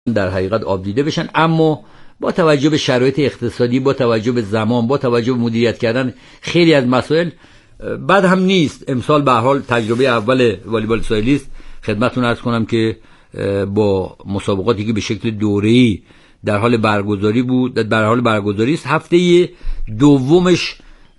در حقیقت آب دیده بشن، اما با توجه به شرایط اقتصادی، با توجه به زمان، با توجه به مدیریت کردن خیلی از مسائل بد هم نیست. امسال به هر حال تجربه اول والیبال ساحلی است. خدمتتون عرض کنم که با مسابقاتی که به شکل دوره‌ای در حال برگزاری است، هفته دومش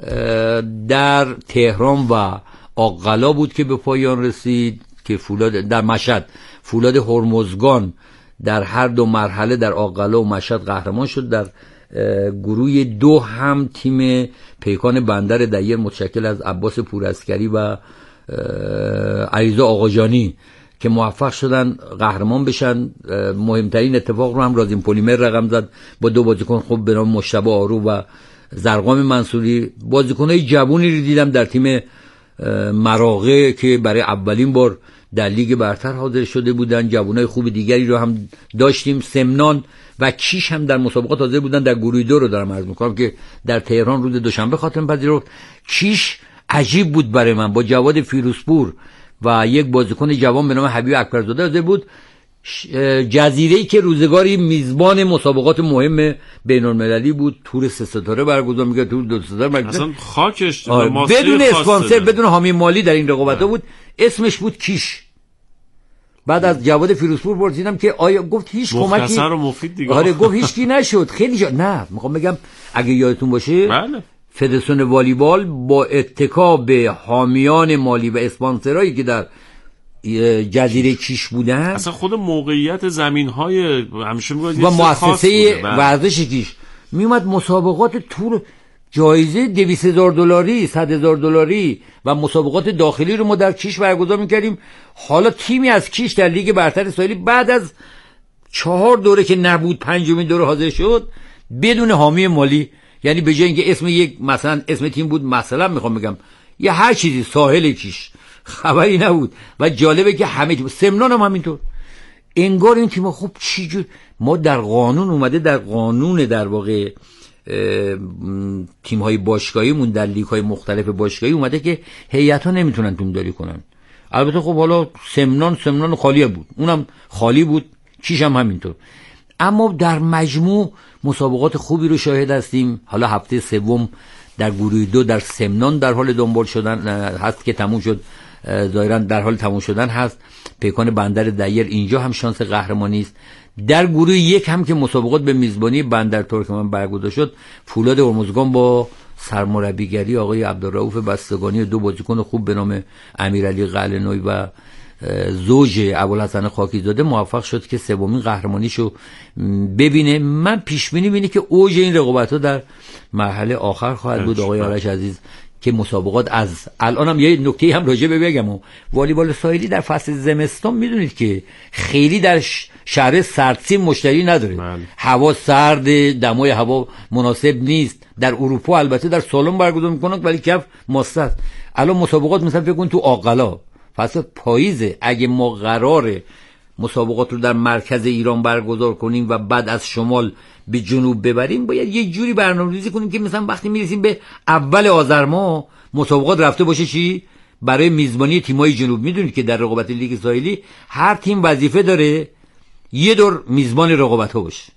در تهران و آق‌قلا بود که به پایان رسید که در مشهد فولاد هرمزگان در هر دو مرحله در آق‌قلا و مشهد قهرمان شد. در گروه 2 هم تیم پیکان بندر دیر متشکل از عباس پورعسکری و علیرضا آقاجانی که موفق شدن قهرمان بشن. مهمترین اتفاق رو هم رازین پلیمر رقم زد با 2 بازیکن خوب به نام مجتبی آرو و زرقام منصوری. بازیکنای جوونی رو دیدم در تیم مراغه که برای اولین بار در لیگ برتر حاضر شده بودن. جوانای خوب دیگری رو هم داشتیم. سمنان و کیش هم در مسابقات حاضر بودن. در گروه 2 رو دارم عرض می‌کنم که در تهران روز دوشنبه خاتمه پذیرفت. کیش عجیب بود برای من، با جواد فیروزپور و یک بازیکن جوان به نام حبیب اکبرزاده حاضر بود. جزیره‌ای که روزگاری میزبان مسابقات مهم بین‌المللی بود، تور 3 ستاره برگزار می‌کرد، تور 2 ستاره برگزار، اصلا خاکش بدون اسپانسر، بدون حامی مالی در این رقابت‌ها بود. اسمش بود کیش. بعد از جواد فیروزپور پرسیدم که آیا، گفت هیچ کمکی، مختصر و مفید دیگه. آره گفت هیچ کی نشد. خیلی نه میخوام بگم اگه یادتون باشه بله، فدراسیون والیبال با اتکا به حامیان مالی و اسپانسرایی که در جزیره کیش بودن، اصلا خود موقعیت زمین‌های همیشه میگن و مؤسسه ورزش کیش میومد مسابقات تور جایزه $200,000 $100,000 و مسابقات داخلی رو ما در کیش برگزار میکردیم. حالا تیمی از کیش در لیگ برتر ساحلی بعد از 4 دوره که نبود 5مین دوره حاضر شد بدون حامی مالی. یعنی به جای اینکه اسم یک مثلا اسم تیم بود، مثلا میخوام بگم یا هر چیزی ساحل کیش، خبری نبود. و جالبه که همه تیم، سمنان هم همینطور، انگار این تیم خوب چی جور ما در قانون اومده، در قانون در واقع تیم‌های باشگاهیمون در لیگ‌های مختلف باشگاهی اومده که هیئت‌ها نمیتونن تیم‌داری کنن. البته خب حالا سمنان خالی بود، اونم خالی بود، کیش هم همینطور. اما در مجموع مسابقات خوبی رو شاهد هستیم. حالا هفته سوم در گروه 2 در سمنان در حال دنبال شدن هست که تموم شد، ظاهراً در حال تموم شدن هست. پیکان بندر دیر اینجا هم شانس قهرمانی است. در گروه 1 هم که مسابقات به میزبانی بندر ترکمن برگزار شد، فولاد هرمزگان با سرمربیگری آقای عبدالرؤوف بستگانی و 2 بازیکن خوب به نام امیرعلی قلعه‌نویی و زوج ابوالحسن خاکیزاده موفق شد که سومین قهرمانیشو ببینه. من پیش بینی اینه که اوج این رقابت‌ها در مرحله آخر خواهد بود. آقای آرش عزیز که مسابقات از الانم یه نکته هم راجع به بگم، والیبال ساحلی در فصل زمستان میدونید که خیلی در شهر سردسیم مشتری نداره. هوا سرد، دمای هوا مناسب نیست. در اروپا البته در سالن برگزار میکنن ولی کف ماسه است. الان مسابقات مثلا فکر کن تو آق‌قلا فصل پاییزه، اگه ما قراره مسابقات رو در مرکز ایران برگزار کنیم و بعد از شمال به جنوب ببریم، باید یه جوری برنامه‌ریزی کنیم که مثلا وقتی میرسیم به اول آذر ماه مسابقات رفته باشه چی برای میزبانی تیم‌های جنوب. میدونید که در رقابت لیگ ساحلی هر تیم وظیفه داره یه دور میزبان رقابت‌ها باشه.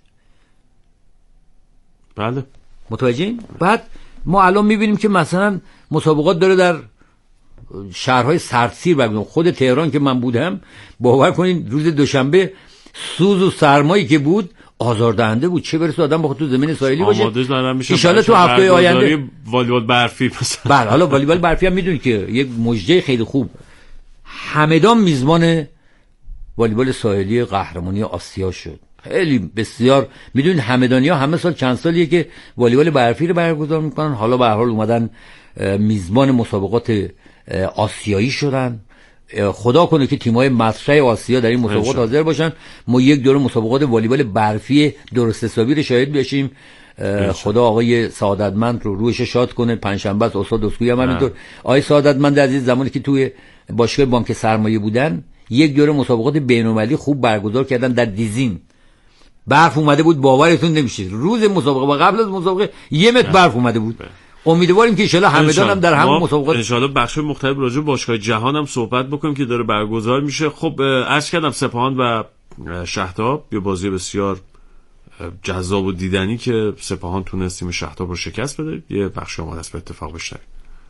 بله، متوجهین؟ بعد ما الان می‌بینیم که مثلا مسابقات داره در شهرهای سردسیر برگزار. خود تهران که من بودم، باور کنین روز دوشنبه سوز و سرمایی که بود آزاردهنده بود، چه برسه آدم بخواد تو زمین ساحلی باشه. ان شاءالله تو هفته آینده والیبال برفی مثلا. بله، حالا والیبال برفی هم میدونید که یک مژده خیلی خوب، همدان میزبان والیبال ساحلی قهرمانی آسیا شد. خیلی بسیار میدونید همدانی‌ها همه سال چند سالیه که والیبال برفی رو برگزار میکنن. حالا به هر حال اومدن میزبان مسابقات آسیایی شدن. خدا کنه که تیم‌های مطرح آسیا در این مسابقات حاضر باشن. ما یک دوره مسابقات والیبال برفی درست حسابی رو شاهد بشیم. خدا آقای سعادتمند رو روحش شاد کنه. پنجشنبه است، استاد اسکویی هم همینطور. آقای سعادتمند عزیز زمانی که توی باشگاه بانک سرمایه بودن، یک دوره مسابقات بین‌المللی خوب برگزار کردن در دیزین. برف اومده بود، باورتون نمیشه. روز مسابقه و قبل از مسابقه 1 متر برف اومده بود. امیدواریم که ان شاءالله همدان هم در همون مسابقات ان شاءالله بخش مختلف راجع به باشگاه جهان هم صحبت بکنیم که داره برگزار میشه. خب عرض کردم سپاهان و شهداب، یه بازی بسیار جذاب و دیدنی که سپاهان تونست تیم شهداب رو شکست بده. یه بخش آماده است به اتفاق بشنوید.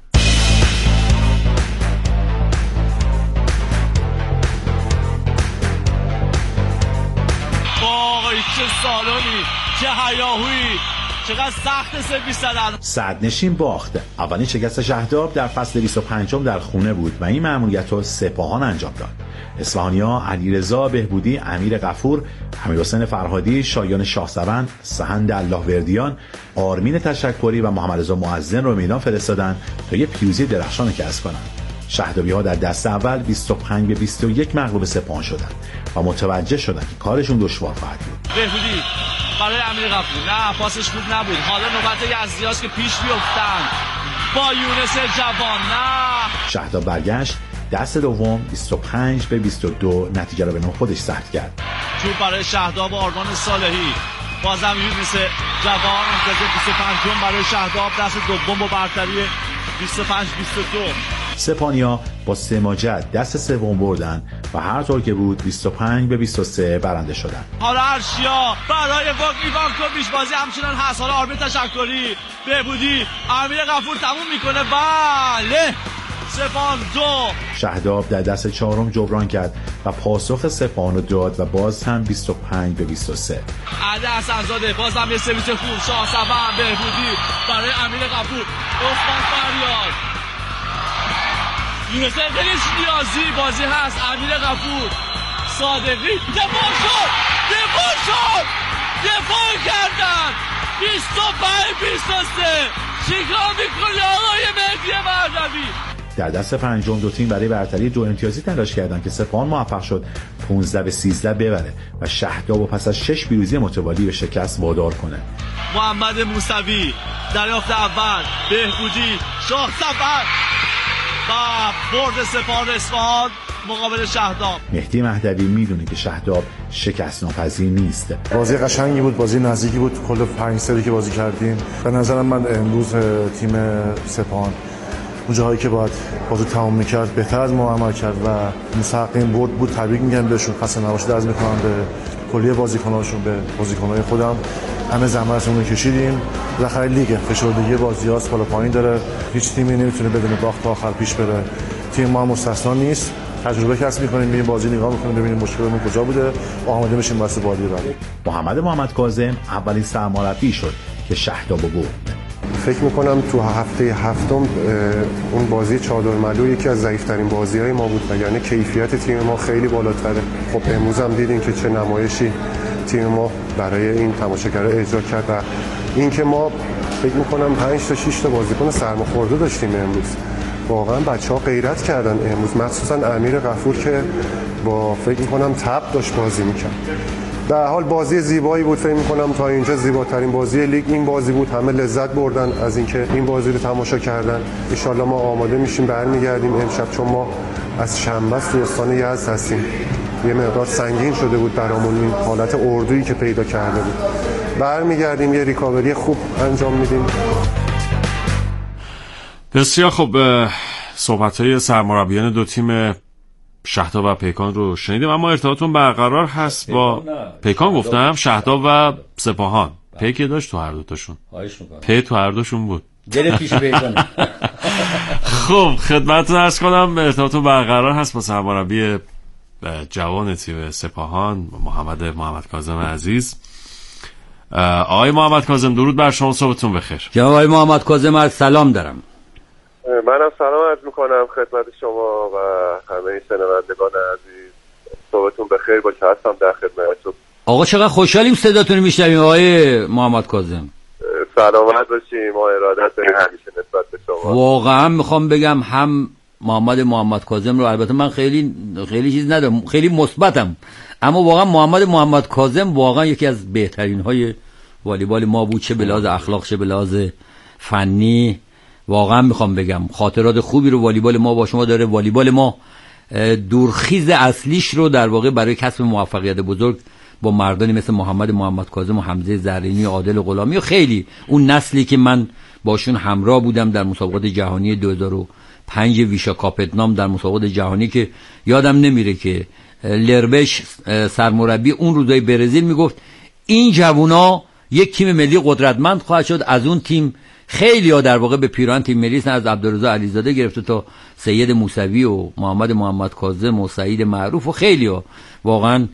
وای چه سالونی، چه هیاهویی، چقدر سخت سرویس زدن. صدرنشین باخت. اولین شکست شهداب در فصل 25 در خونه بود و این مأموریت رو سپاهان انجام داد. اصفهانی‌ها علیرضا بهبودی، امیر غفور، امیرحسین فرهادی، شایان شاهسوند، سهند اللهوردیان، آرمین تشکری و محمد رضا معظم رو میدان فرستادن تا یه پیروزی درخشان کسب کنند. شهدابی‌ها در دست اول 25-21 مغلوب سپاهان شدند و متوجه شدند که کارشون دشوار خواهد بود. بهبودی برای امیر غفور، نه پاسش خوب نبود. حالا نوبت یزدیاست که پیش بیفتن با یونس جوان. نه شهداب برگشت دست دوم 25-22 نتیجه را به نام خودش ثبت کرد. توپ برای شهداب و آرمان صالحی، بازم یونس جوان امتیاز 25 برای شهداب، دست دوم با برتری 25-22. سپاهانی‌ها با سماجت دست سوم بردن و هر طور که بود 25-23 برنده شدند. حالا ارشیا برای ایوانکوویچ، بازی همچنان هست. حالا آرمین تشکری، بهبودی، امیر غفور تموم میکنه. بله سپاهان 2. شهداب در دست چهارم جبران کرد و پاسخ سپاهان رو داد و باز هم 25-23. علی حسن‌زاده بازم یه سرویس خوب. شاهسوند، بهبودی برای امیر غفور، عثمان فریاد، یونس خیلیش نیازی، بازی هست. امیر غفور، صادقی، دفاع شد دفاع کردن. 25-23 چیکار میکنی آقای مهدی مهدوی؟ در دست پنجم دو تیم برای برتری 2 امتیازی تلاش کردند که سپاهان موفق شد 15-13 ببره و شهداب و پس از 6 پیروزی متوالی به شکست وادار کنه. محمد موسوی دریافت اول، بهبودی، شاهسوند و برد سپاهان اصفهان مقابل شهداب. مهدی مهدوی میدونه که شهداب شکست ناپذیر نیست. بازی قشنگی بود، بازی نزدیکی بود. کل 5 سری که بازی کردیم به نظرم من امروز تیم سپاهان اون جاهایی که باید بازی تمام میکرد بهتر از ما عمل کرد و مستحقین برد بود. تبریک میگم بهشون، خسته نباشید عرض میکنم به کلیه بازیکناشون، به بازیکنای خودم. همه زحمتمون رو کشیدیم. بالاخره لیگ فشردگی بازیاست، بالا پایین داره. هیچ تیمی نمیتونه بدون باخت تا آخر پیش بره. تیم ما مستثنا نیست. تجربه کسب می‌کنیم، میریم بازی نگاه می‌کنیم ببینیم مشکلمون کجا بوده و آماده بشیم واسه بازی بعد. محمد کاظم اولین سرمربی شد که شهدابو برد. فکر میکنم تو هفته هفتم اون بازی چادرملو یکی از ضعیف‌ترین بازی‌های ما بود و یعنی کیفیت تیم ما خیلی بالاتره. خب امروز هم دیدیم که چه نمایشی تیم ما برای این تماشاگرها اجرا کرد و اینکه ما فکر میکنم 5 تا 6 تا بازیکن سرماخورده داشتیم امروز. واقعا بچه‌ها غیرت کردن امروز، مخصوصا امیر غفور که با فکر میکنم تب داشت بازی میکرد. در حال بازی زیبایی بود، فکر میکنم تا اینجا زیباترین بازی لیگ این بازی بود. همه لذت بردن از اینکه این بازی رو تماشا کردن. ان شاءالله ما آماده میشیم برمیگردیم امشب، چون ما از شنبه تو استان یزد هستیم. یه مقدار سنگین شده بود برامون این حالت اردویی که پیدا کرده بود. برمیگردیم یه ریکاوری خوب انجام میدیم. بسیار خوب. صحبت‌های سرمربیان دو تیم شهداب و پیکان رو شنیدیم، اما ارتباطتون برقرار هست با پیکان. گفتم شهداب و سپاهان. پیک داشت تو هر دوتاشون. پی تو هر دوشون بود. دل پیش پیکان. خب خدمتتون عرض کنم ارتباطتون برقرار هست با سرمربی جوان تیم سپاهان محمد کاظم عزیز. آقای محمد کاظم درود بر شما، صبحتون بخیر. جناب آقای محمد کاظم سلام دارم. منم سلام عرض میکنم خدمت شما و همه شنوندگان عزیز. صبحتون بخیر باشه، هستم در خدمتتون. آقا چقدر خوشحالیم صداتون رو میشنویم آقای محمد کاظم. سلامت باشیم، ما ارادت داریم همیشه نسبت به شما. واقعا میخوام بگم هم محمد کاظم رو، البته من خیلی چیز ندارم، خیلی مثبتم، اما واقعا محمد کاظم واقعا یکی از بهترین های والیبال ما بود، چه به لحاظ اخلاق چه به لحاظ فنی. واقعا میخوام بگم خاطرات خوبی رو والیبال ما با شما داره. والیبال ما دورخیز اصلیش رو در واقع برای کسب موفقیت بزرگ با مردانی مثل محمد کاظم و حمزه زرینی و عادل غلامی و خیلی اون نسلی که من باشون همراه بودم در مسابقات جهانی 5 ویشا کاپتنام در مسابقات جهانی که یادم نمیره که لربش سرمربی اون روزای برزیل میگفت این جوونا یک تیم ملی قدرتمند خواهد شد. از اون تیم خیلی ها در واقع به پیران تیم ملی از عبدالرضا علیزاده گرفته تا سید موسوی و محمد کاظم و سعید معروف و خیلی ها واقعا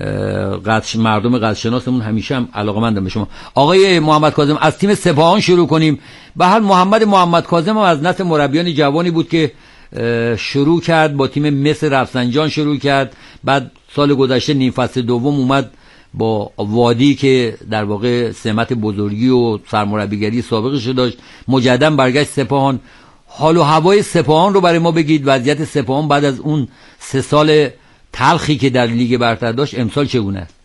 مردم قدرشناسمون همیشه هم علاقه‌مندم به شما. آقای محمد کاظم از تیم سپاهان شروع کنیم. به هر محمد کاظم هم از نسل مربیان جوانی بود که شروع کرد با تیم مصر رفسنجان شروع کرد، بعد سال گذشته نیم فصل دوم اومد با وادی که در واقع سمت بزرگی و سرمربیگری سابقش داشت، مجددا برگشت سپاهان. حال و هوای سپاهان رو برای ما بگید، وضعیت سپاهان بعد از اون 3 سال تلخی که در لیگ برتر داشت امسال چگونه است؟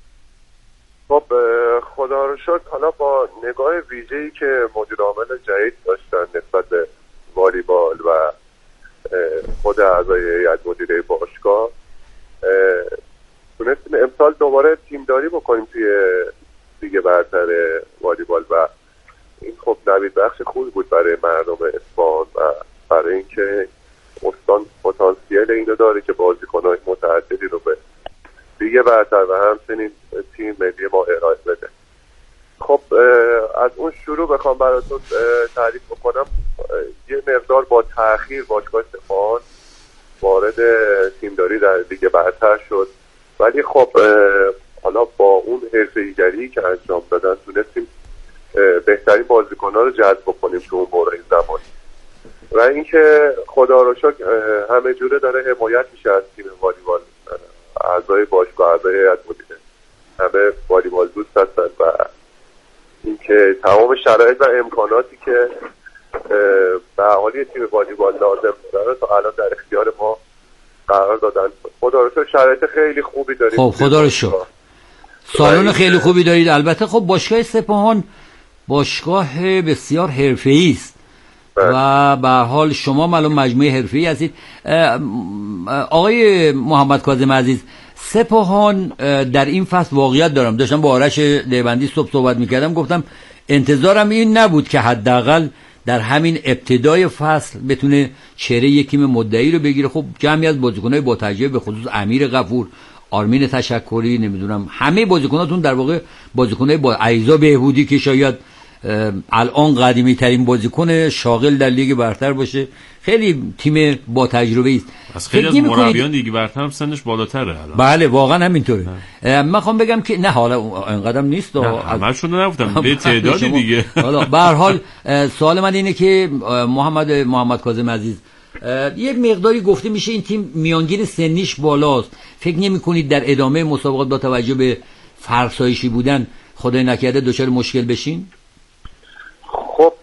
خب خدا رو شکر حالا با نگاه ویژه‌ای که مدیر عامل جدید داشتن نسبت به والیبال و خود اعضای هیئت مدیره باشگاه تونستیم امسال دوباره تیمداری بکنیم توی لیگ برتر والیبال و این خب نوید بخش خوبی بود برای مردم اصفهان و برای اینکه استان پتانسیل اینو داره که بازیکن‌های متعددی رو به لیگ برتر و همچنین تیم ملی ما ارائه بده. خب از اون شروع بخوام براتون تعریف بکنم، یه مقدار با تأخیر باشگاه سپاهان وارد تیمداری در لیگ برتر شد، ولی خب حالا با اون حرفه‌ای‌گری که انجام دادن تونستیم بهترین بازیکن‌ها رو جذب کنیم تو اون دوره زمانی و اینکه خدا رو شکر همه جوره داره حمایت میشه از تیم والیبال. اعضای باشگاه، اعضای هیئت مدیره همه والیبال دوست هستن و اینکه تمام شرایط و امکاناتی که به اهالی تیم والیبال لازم داره تا الان در اختیار ما قرار دادن. خدا رو شکر شرایط خیلی خوبی داریم. خب خدا رو شکر سالن خیلی خوبی دارید. البته خب باشگاه سپاهان باشگاه بسیار حرفه‌ای است و به هر حال شما معلوم مجموعه حرفه‌ای هستید. آقای محمد کاظم عزیز، سپاهان در این فصل واقعیت داشتم با آرش لیبندی صحبت میکردم، گفتم انتظارم این نبود که حداقل در همین ابتدای فصل بتونه چهره یک تیم مدعی رو بگیره. خب جمعی از بازیکن‌های با تجربه به خصوص امیر غفور، آرمین تشکری، نمیدونم همه بازیکناتون در واقع بازیکن‌های با عیزا بهبودی که شاید الان قدیمی ترین بازیکن شاغل در لیگ برتر باشه، خیلی تیم با تجربه است. از خیلی از مربیان لیگ برتر هم سنش بالاتره الان. بله واقعا همینطوره. من خوام بگم که نه حالا اینقدرم نیست، همشون نگفتم به تعدادی دیگه. حالا به هر حال سوال من اینه که محمد کاظم عزیز، یک مقداری گفته میشه این تیم میانگین سنیش بالاست، فکر نمی‌کنید در ادامه مسابقات با توجه به فرسایشی بودن خدای نکرده دچار مشکل بشین؟ خب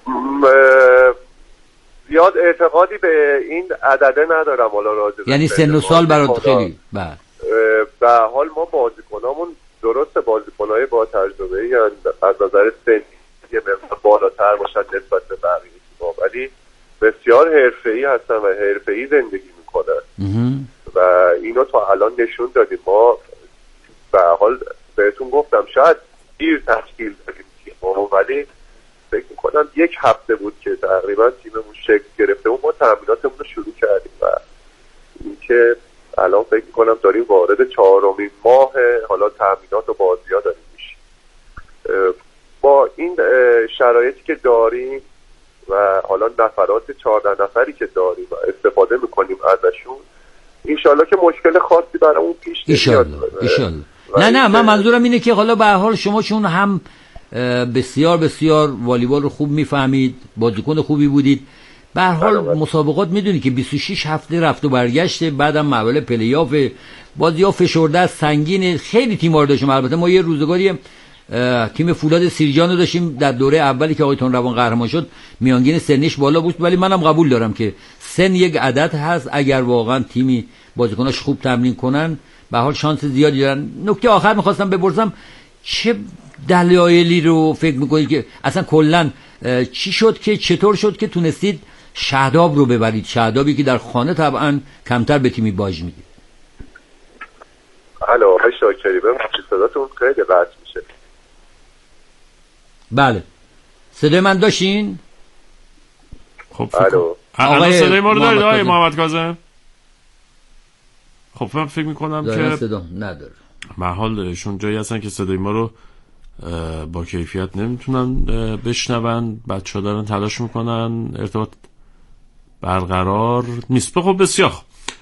زیاد اعتقادی به این عدده ندارم حالا راجع به یعنی سن و سال برات خیلی به حال ما بازیکنامون درست بازیکنای با تجربه یعنی از نظر سنی یه مقدار بالاتر باشن نسبت به بقیه تیم‌ها، ولی بسیار حرفه‌ای هستن و حرفه‌ای زندگی میکنن و اینو تا الان نشون دادیم. ما به حال بهتون گفتم شاید دیر تشکیل دادیم تیمو، ولی فکر میکنم 1 هفته بود که تقریبا تیممون شکل گرفته و ما تمریناتمون رو شروع کردیم و اینکه الان فکر میکنم داریم وارد 4مین ماه حالا تمرینات و بازی‌ها داریم میشیم. با این شرایطی که داریم و حالا نفرات 14 نفری که داریم و استفاده میکنیم ازشون، انشالله که مشکل خاصی برامون پیش نمیاد. نه من منظورم اینه که حالا به هر حال شما چون هم بسیار بسیار والیبال رو خوب میفهمید، بازیکن خوبی بودید، به هر حال مسابقات میدونی که 26 هفته رفت و برگشته، بعدم محول پلی‌آف، بازی‌ها فشرده سنگین، خیلی تیم‌ها رو داشتیم. البته ما یه روزگاری تیم فولاد سیرجان رو داشتیم در دوره اولی که آقای تندروان قهرمان شد، میانگین سنیش بالا بود، ولی منم قبول دارم که سن یک عدد هست. اگر واقعا تیمی بازیکناش خوب تمرین کنن به هر حال شانس زیادی دارن. نکته آخر می‌خواستم بپرسم چه دلایلی رو فکر میکنید که اصلا کلا چی شد که چطور شد که تونستید شهداب رو ببرید، شهدابی که در خانه طبعا کمتر به تیمی باج میدید؟ الو آقای شاکری، ببخشید صداتون خیلی قطع میشه. بله صدای من داشتین؟ خب الان صدای ما رو دارید آقای محمد کاظم؟ خب من فکر میکنم که صدا نداره. محال ایشون جایی هستن که صدای ما رو با کیفیت نمیتونن بشنون. بچه‌ها دارن تلاش میکنن ارتباط برقرار نیست. خب بسیار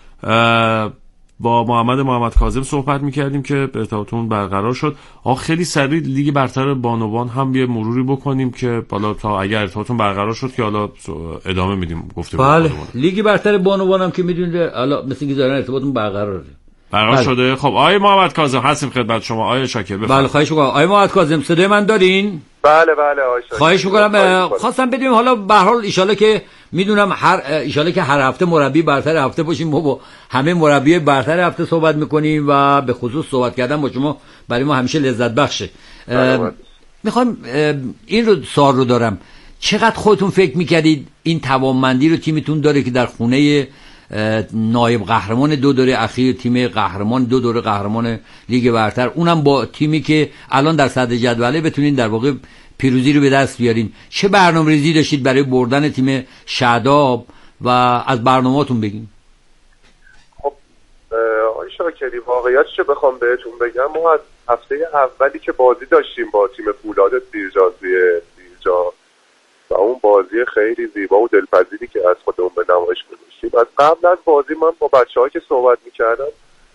با محمد کاظم صحبت میکردیم که ارتباطمون برقرار شد. خیلی سریع لیگ برتر بانوان هم یه مروری بکنیم که بالا تا اگر ارتباطمون برقرار شد که حالا ادامه میدیم گفتگو. بله لیگ برتر بانوان هم که میدونید حالا مثل اینکه دارن ارتباطمون برقرار شده. خب آقای محمد کاظم هستیم خدمت شما. آقای شاکر بفرمایید. بله خواهش می‌کنم. آقای محمد کاظم صدای من دارین؟ بله آقای شاکر. خواهش می‌کنم. خواستم بدونم حالا به هر حال ان شاءالله که میدونم ان شاءالله که هر هفته مربی برتر هفته باشیم، ما با همه مربی برتر هفته صحبت می‌کنیم و به خصوص صحبت کردن با شما برای ما همیشه لذت بخشه. می‌خوام این رو سوال رو دارم، چقدر خودتون فکر می‌کردید این توانمندی رو تیمتون داره که در خونه نایب قهرمان 2 دوره اخیر، تیم قهرمان 2 دوره قهرمان لیگ برتر، اونم با تیمی که الان در صدر جدوله، بتونین در واقع پیروزی رو به دست بیارین. چه برنامه‌ریزی داشتید برای بردن تیم شهداب و از برنامه‌تون بگین؟ خب آقای شاکری واقعیتش بخوام بهتون بگم، ما از هفته اولی که بازی داشتیم با تیم فولاد سیرجا و اون بازی خیلی زیبا و دلپذیری که از خودمون به نمایش گذاشتیم، از قبل از بازی من با بچه‌ها که صحبت می‌کردم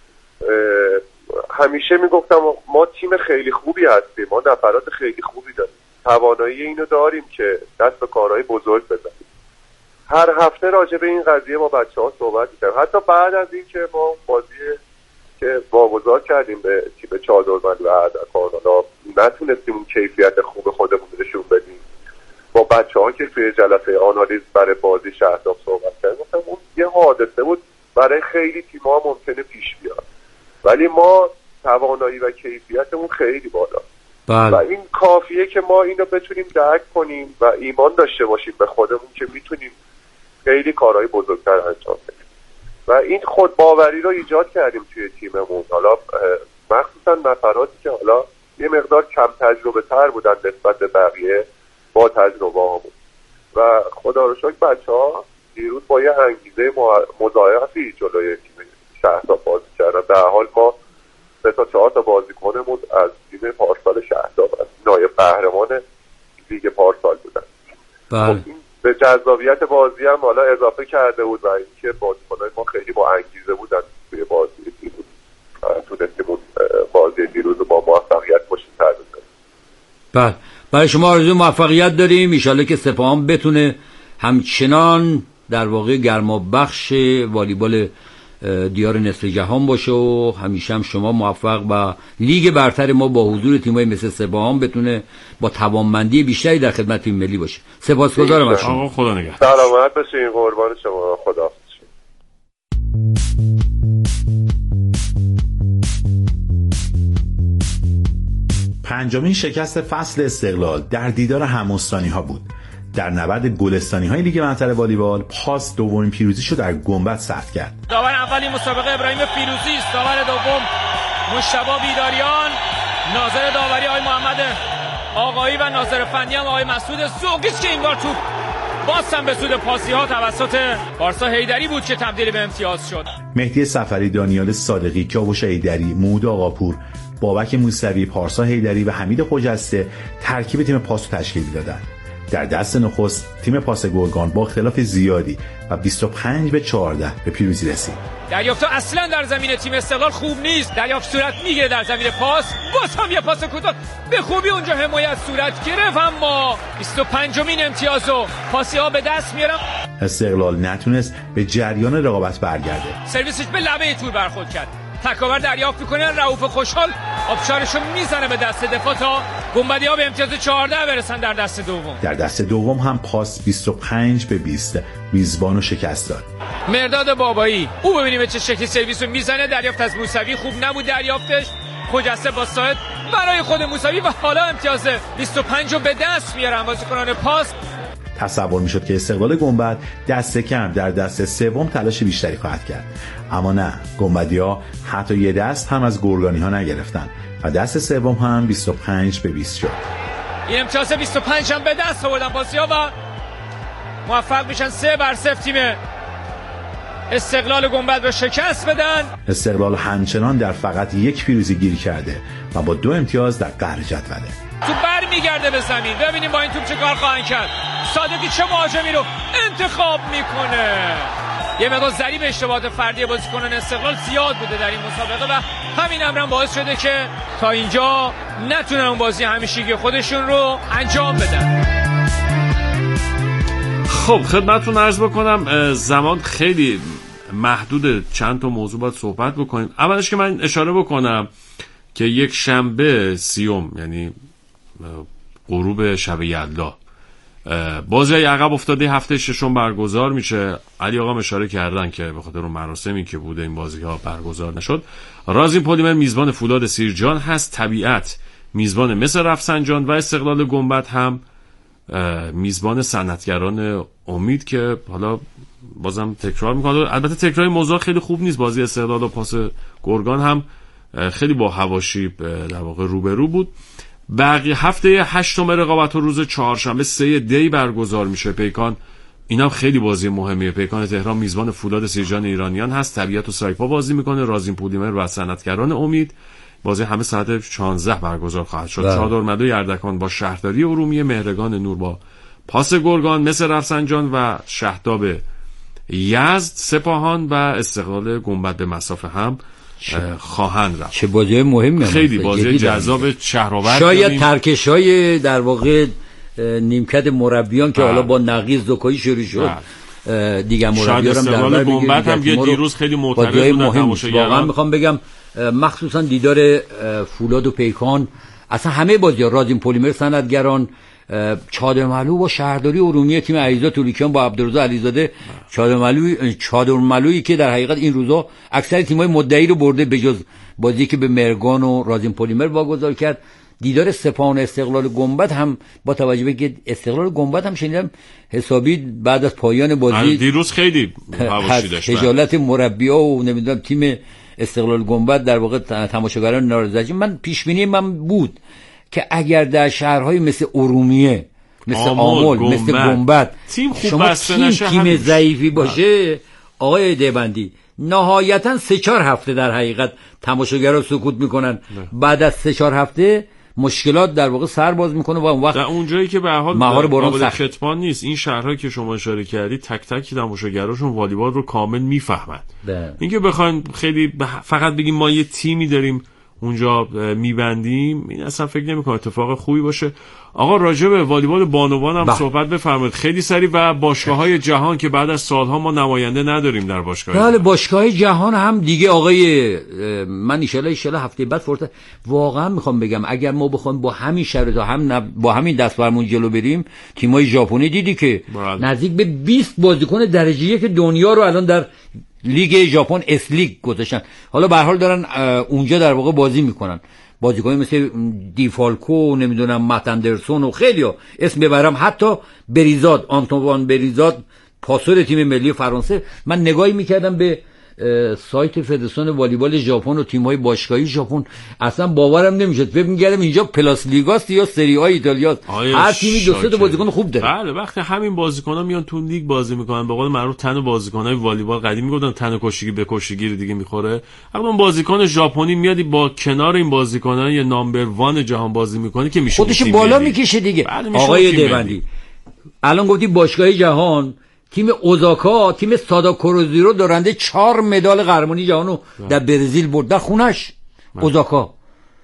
همیشه میگفتم ما تیم خیلی خوبی هستیم، ما نفرات خیلی خوبی داریم، توانایی اینو داریم که دست به کارهای بزرگ بزنیم. هر هفته راجع به این قضیه با بچه‌ها صحبت می‌کردم. حتی بعد از این که ما بازی که واگذار کردیم به تیم چادرمند و اردکان، حالا نتونستیم اون کیفیت خوب خودمون نشون بدیم، با بچه‌ها که توی جلسه آنالیز برای بازی شهداب صحبت کردیم، مثلا اون یه حادثه بود برای خیلی تیم‌ها ممکنه پیش بیاد، ولی ما توانایی و کیفیتمون خیلی بالا. و این کافیه که ما اینو بتونیم درک کنیم و ایمان داشته باشیم به خودمون که میتونیم خیلی کارهای بزرگتر انجام بدیم و این خودباوری رو ایجاد کردیم توی تیممون. حالا مخصوصا نفراتی که حالا یه مقدار کم تجربه تر بودن نسبت به بقیه با تجربه هامون و خدا رو شکر بچه‌ها دیروز با یه انگیزه مضاعفی جلوی تیم شهداب بازی کردن. در حال ما 3 تا 4 تا بازیکنمون از تیم پارسال شهداب، از نایب قهرمان لیگ پارسال بودن. بله. خب این به جذابیت بازی هم حالا اضافه کرده بود و اینکه بازیکنای ما خیلی با انگیزه بودن توی بازی دیروز. تونستیم بازی دیروز رو با موفقیت پشت سر بزنیم. بله. برای شما آرزوی موفقیت داریم. ان شاءالله که سپاهان بتونه همچنان در واقع گرمابخش والیبال دیار نصف جهان باشه و همیشه هم شما موفق و لیگ برتر ما با حضور تیم‌های مثل سپاهان بتونه با توانمندی بیشتری در خدمت تیم ملی باشه. سپاسگزارم از شما. خدا نگهدار. سلامت باشین. قربان شما. خدا. پنجمین شکست فصل استقلال در دیدار هم‌استانی ها بود. در نبرد گلستانی های لیگ برتر والیبال پاس دومین پیروزیش رو در گنبد ثبت کرد. داور اولی مسابقه ابراهیم فیروزی است، داور دوم مجتبی بیداریان، ناظر داوری آقای محمد آقایی و ناظر فنی هم آقای مسعود سوقیست که این بار توپ باز هم به سود پاسی ها توسط پارسا حیدری بود که تبدیل به امتیاز شد. مهدی سفری، دانیال صادقی، کیاوش حیدری، محمود آقاپور، بابک موسوی، پارسا حیدری و حمید خجسته ترکیب تیم پاس رو تشکیل می‌دادند. در دست نخست تیم پاس گرگان با اختلاف زیادی و 25-14 به پیروزی رسید. دریافت اصلا در زمین تیم استقلال خوب نیست. دریافت صورت میگیره در زمین پاس، باز هم یه پاس کوتاه به خوبی اونجا حمایت صورت گرفت، اما 25مین امتیازو پاسی ها به دست میارن. استقلال نتونست به جریان رقابت برگرده. سرویسش به لبه تور برخورد کرد. تکاور دریافت میکنن، رؤوف خوشحال آبشارشو میزنه به دست دفاع تا گنبدی ها به امتیاز 14 برسن در دست دوم. در دست دوم هم پاس 25-20 میزبانو شکست داد. مرداد بابایی، او ببینیم چه شکلی سرویسو میزنه. دریافت از موسوی خوب نبود دریافتش. خجسته با ساعد برای خود موسوی و حالا امتیاز 25 رو به دست میارن بازیکنان پاس. تصور میشد که استقلال گنبد دست کم در دست سوم تلاش بیشتری خواهد کرد، اما نه، گنبدی‌ها حتی یه دست هم از گرگانی‌ها نگرفتن و دست سوم هم 25-20 شد. این امتیاز 25 هم به دست آوردن پاسی‌ها و موفق میشن 3-0 تیم استقلال گنبد رو شکست بدن. استقلال همچنان در فقط یک پیروزی گیر کرده و با 2 امتیاز در قهر جدوله. تو بر میگرده به زمین. ببینیم با این توپ چه کار خواهند کرد. صادقی چه مهاجمی رو انتخاب میکنه. یه مقدار ضریب اشتباهات فردی بازیکنان استقلال زیاد بوده در این مسابقه و همین امر باعث شده که تا اینجا نتونن اون بازی همیشگی خودشون رو انجام بدن. خب خدمتتون عرض بکنم زمان خیلی محدود، چند تا موضوع باید صحبت بکنیم. اولش که من اشاره بکنم که یک شنبه 30، یعنی غروب شب یلدا، بازی عقب افتاده هفته ششم برگزار میشه. علی آقا اشاره کردن که به خاطر اون مراسمی که بوده این بازی ها برگزار نشد. رازین پلیمر میزبان فولاد سیرجان هست، طبیعت میزبان مس رفسنجان و استقلال گنبد هم میزبان صنعتگران امید که حالا بازم تکرار میکنه. البته تکرار موضوع خیلی خوب نیست. بازی استقلال و پاس گرگان هم خیلی با حواشی در واقع روبرو بود. بقیه هفته 8 رقابت روز چهارشنبه 3 دی برگزار میشه. پیکان اینم خیلی بازی مهمیه. پیکان تهران میزبان فولاد سیرجان ایرانیان هست، طبیعت و سایپا بازی میکنه. رازین پلیمر و صنعتگران امید. بازی همه ساعت 16 برگزار خواهد شد. چادرمدوی اردکان با شهرداری ارومیه، مهرگان نور با پاس گرگان، مس رفسنجان و شهداب یزد، سپاهان و استقلال گنبد به مسافه هم خواهند رفت. چه بازی مهمی، خیلی بازی جذاب شهرآور. شاید ترکش‌های در واقع نیمکت مربیان که حالا با نقیض زکایی شروع شد دیگه مربیان هم در بر گنبد هم یه دیروز خیلی معترض بودن تماشاگران. واقعا میخوام بگم مخصوصا دیدار فولاد و پیکان، اصلا همه بازی‌ها، رازین پلیمر، صنعتگران، چادرملو با شهرداری ارومیه، تیم علیزاده تولیکیان با عبدالرضا علیزاده، چادرملویی که در حقیقت این روزا اکثر تیم‌های مدعی رو برده به جز بازی که به مرگان و رازین پلیمر واگذار کرد. دیدار سپاهان استقلال گنبد هم با توجه به که استقلال گنبد هم شنیدم حسابی بعد از پایان بازی دیروز خیلی حواشی داشت، خجالت مربی‌ها و نمیدونم تیم استقلال گنبد در واقع تماشاگران نارضایتی. من پیش بینی من بود که اگر در شهرهای مثل ارومیه، مثل آمل، مثل گنبد شما تیم ضعیفی باشه، آقای دیبندی، نهایتا 3-4 هفته در حقیقت تماشاگرها سکوت میکنن. بعد از 3-4 هفته مشکلات در واقع سر باز میکنه و اون وقت در اونجایی که به هر حال قابل کتمان نیست. این شهرهایی که شما اشاره کردی تک تک تماشاگراشون والیبال رو کامل میفهمن. اینکه بخوایم خیلی فقط بگیم ما یه تیمی داریم اونجا میبندیم، این اصلا فکر نمی‌کنم اتفاق خوبی باشه. آقا راجع به والیبال بانوان هم صحبت بفرمایید خیلی سریع، و باشگاه‌های جهان که بعد از سالها ما نماینده نداریم در باشگاه. بله باشگاه‌های جهان هم دیگه آقای من ان شاءالله هفته بعد فرصت، واقعا میخوام بگم اگر ما بخوایم با همین شرایط با همین دستورمون جلو بریم، تیم‌های ژاپنی دیدی که نزدیک به 20 بازیکن درجه یک دنیا رو الان در لیگ ژاپن اس لیگ گذاشتن. حالا به هر حال دارن اونجا در واقع بازی میکنن. بازیکنی مثل دیفالکو، نمیدونم مت اندرسون و خیلی‌ها اسم ببرم، حتی بریزاد، آنتوان بریزاد، پاسور تیم ملی فرانسه. من نگاهی میکردم به سایت فدراسیون والیبال ژاپن و تیم‌های باشگاهی ژاپن، اصلا باورم نمیشد. فکر می‌کردم اینجا پلاس لیگاست یا سری آ ایتالیا، هر تیمی دو سه تا بازیکن خوب داره. بله وقتی همین بازیکن‌ها میان تو لیگ بازی میکنن، به قول معروف تن بازیکن‌های والیبال قدیم میگفتن تن کشتیگی به کشتیگیر دیگه میخوره. اما اون بازیکن ژاپنی میاد با کنار این بازیکن‌ها یه نامبر 1 جهان بازی میکنه که میشه خودش بالا میکشه دیگه. آقای دیبندی الان گفتی باشگاه جهان، تیم اوزاکا، تیم سادا کوروزیرو دارنده 4 مدال قهرمانی جهانو در برزیل برد در خونش. اوزاکا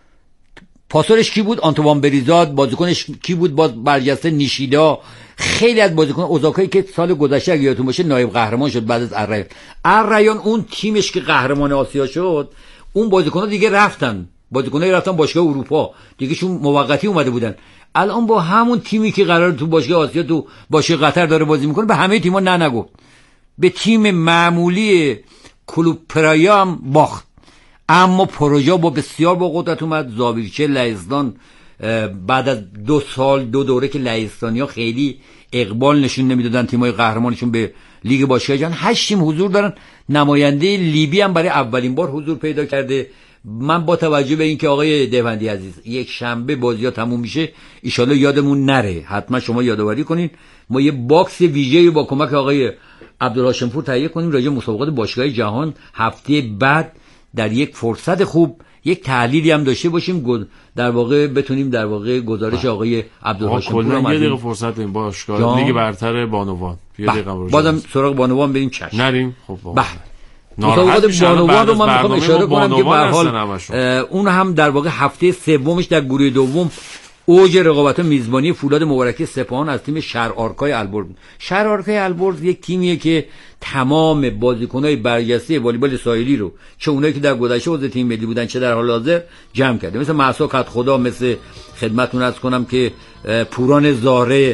پاسورش کی بود؟ آنتوان بریزاد. بازیکنش کی بود؟ باز برجسته نیشیدا. خیلی از بازیکن اوزاکایی که سال گذشته اگه یادتون باشه نایب قهرمان شد بعد از الریان اون تیمش که قهرمان آسیا شد، اون بازیکن‌ها دیگه رفتن، بازیکنایی رفتن باشگاه اروپا دیگه، چون موقتی اومده بودن. الان با همون تیمی که قرار تو باشگاه آسیا تو باشگاه قطر داره بازی میکنه، به همه تیم‌ها نه نگفت، به تیم معمولی کلوب پرایا هم باخت. اما پروژه با بسیار با قدرت اومد. زاویرچه لهستان بعد از 2 سال 2 دوره که لهستانی‌ها خیلی اقبال نشون نمیدادن تیم‌های قهرمانشون به لیگ باشگاه جهان، 8 تیم حضور دارن. نماینده لیبی هم برای اولین بار حضور پیدا کرده من با توجه به اینکه آقای دیوندی عزیز یک شنبه بازی‌ها تموم میشه، ان یادمون نره حتما شما یادآوری کنین ما یه باکس ویژه‌ای با کمک آقای عبدالهاشمپور تهیه کنیم راجع به مسابقات باشگاه جهان. هفته بعد در یک فرصت خوب یک تحلیلی هم داشته باشیم، در واقع بتونیم در واقع گزارش آقای عبدالهاشمپور رو یه دقیقه فرصت این باشگاه لیگ برتر بانوان یه دقیقه بازم سراغ بانوان بریم. چشم نریم. خب مسابقات بانوان رو من میخوام اشاره کنم که به هر حال اون هم در واقع هفته سومش در گروه دوم اوج رقابت میزبانی فولاد مبارکی سپاهان از تیم شهر آرکای البرز. شهر آرکای البرز یک تیمیه که تمام بازیکن‌های برجسته والیبال ساحلی رو چه اونایی که در گذشته عضو تیم ملی بودن چه در حال حاضر جمع کرده، مثل مهسا خدا، مثل خدمتتون عرض کنم که پوران زاره،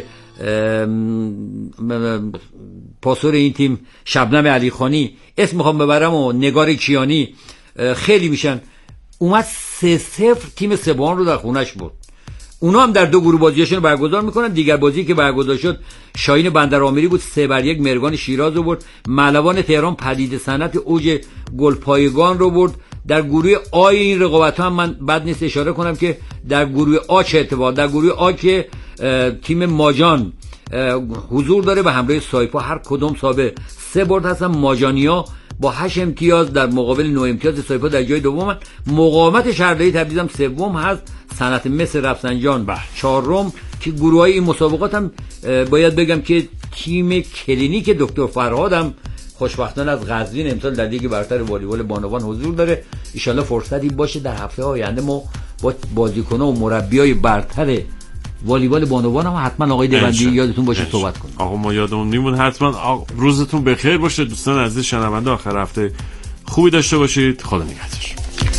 پاسور این تیم شبنم علیخانی، اسم میخوام ببرم، و نگار کیانی، خیلی میشن. اومد 3-0 تیم سپاهان رو در خونش برد. اونا هم در 2 گروه بازیاشون برگزار میکنن. دیگر بازی که برگزار شد شاهین بندرآمری بود 3-1 مرگان شیراز رو برد. مهلوان تهران پدید صنعت اوج گلپایگان رو برد. در گروه آی این رقابت ها هم من بد نیست اشاره کنم که در گروه آ چه اتفاق، در گروه آ که تیم ماجان حضور داره به همراه سایپا، هر کدوم صاحب 3 برد هستن. ماجانیا با 8 امتیاز در مقابل 9 امتیاز سایپا در جای دومن. مقاومت شهرداری تبریز هم سوم هست، صنعت مصر رفسنجان چهارم. که گروه‌های این مسابقات هم باید بگم که تیم کلینیک دکتر فرهاد هم خوشبختانه از قزوین امسال در لیگ برتر والیبال بانوان حضور داره. ان شاءالله فرصتی باشه در هفته آینده ما با بازیکن‌ها و مربیای برتر والیبال بانوان هم حتما آقای دیوندی یادتون باشه صحبت کنیم. آقا ما یادمون میمونه حتما. روزتون بخیر باشه دوستان عزیز شنونده، آخر هفته خوبی داشته باشید. خدا نگهدار.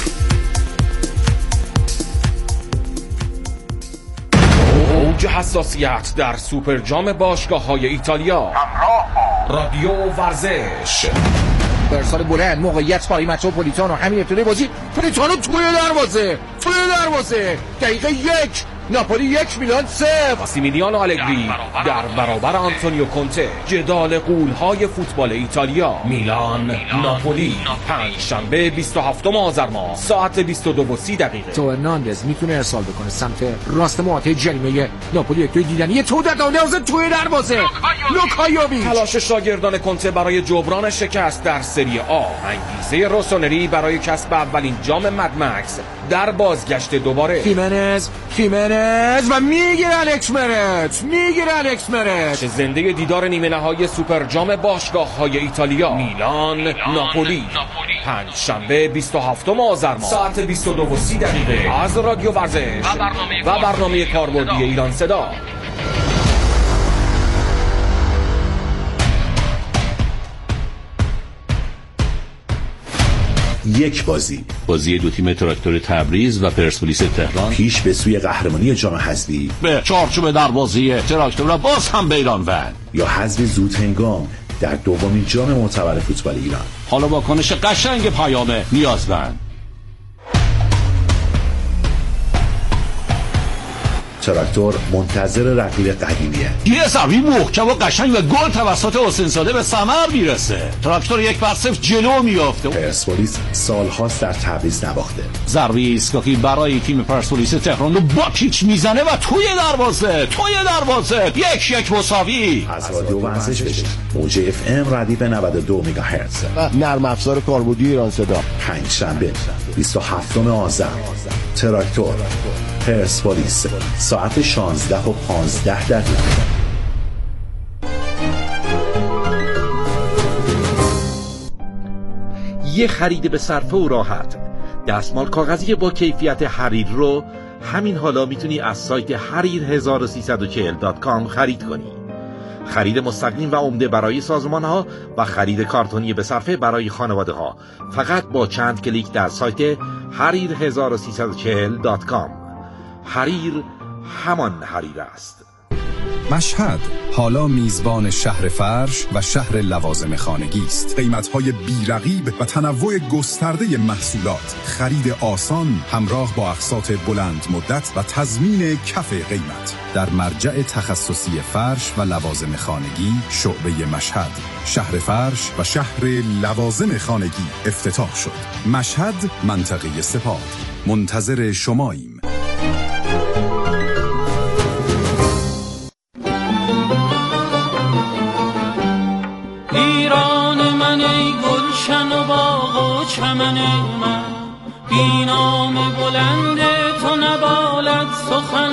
اوج حساسیت در سوپر جام باشگاه‌های ایتالیا. رادیو ورزش. ارسال بلند، موقعیت برای متروپولیتانو، همین ابتدای بازی پولیتانو توی دروازه دقیقه 1 ناپولی 1 میلان 0. ماسیمیلیانو آلگری در برابر آنتونیو کونته. جدال غول‌های فوتبال ایتالیا. میلان ناپولی پنجشنبه 27 آذر ماه ساعت 22:30. تو هرناندز میتونه ارسال بکنه سمت راست محوطه جریمه ناپولی، یک توی دیدنی تو دروازه توی دروازه لوکایوویچ. تلاش شاگردان کونته برای جبران شکست در سری آ. انگیزه روسونری برای کسب اولین جام مدمکس در بازگشت دوباره. خیمنز و میگیره الکس مرت. زنده دیدار نیمه نهایی سوپر جام باشگاه‌های ایتالیا. میلان ناپولی پنجشنبه 27 آذر ماه ساعت 22:30 از رادیو ورزش و برنامه کاربردی ایران صدا. یک بازی 2 تیم تراکتور تبریز و پرسپولیس تهران پیش به سوی قهرمانی جام حذفی به چارچوب دروازه تراکتور و باز هم بیران ون، یا حذف زود هنگام در دومین جام معتبر فوتبال ایران. حالا واکنش قشنگ پیام نیازمند. تراکتور منتظر رقیب قدیمیه. یه ضربه محکم و قشنگ و گل توسط حسین‌زاده به ثمر میرسه. تراکتور 1-0 جلو میافته. پرسپولیس سالهاست در تبریز نباخته. ضربه ایستگاهی برای تیم پرسپولیس تهران رو با پیچ میزنه و توی دروازه 1-1 مساوی. از رادیو ورزش بشه. موج اف ام ردیف 92 مگاهرتز. نرم افزار کاربردی ایران صدا. پنجشنبه 27 آذر تراکتور پرسپولیس ساعت 16:15. یه خرید به صرفه و راحت. دستمال کاغذی با کیفیت حریر رو همین حالا میتونی از سایت harir1340.com خرید کنی. خرید مستقیم و عمده برای سازمان‌ها و خرید کارتونی به صرفه برای خانواده‌ها فقط با چند کلیک در سایت harir1340.com. حریر همان حریر است. مشهد حالا میزبان شهر فرش و شهر لوازم خانگی است. قیمت‌های بی‌رقیب و تنوع گسترده محصولات، خرید آسان همراه با اقساط بلند مدت و تضمین کف قیمت. در مرجع تخصصی فرش و لوازم خانگی شعبه مشهد، شهر فرش و شهر لوازم خانگی افتتاح شد. مشهد، منطقه سپاه. منتظر شماییم. ایران من ای گلشن و باغ و چمن من، بی نام بلند تو نبالد سخن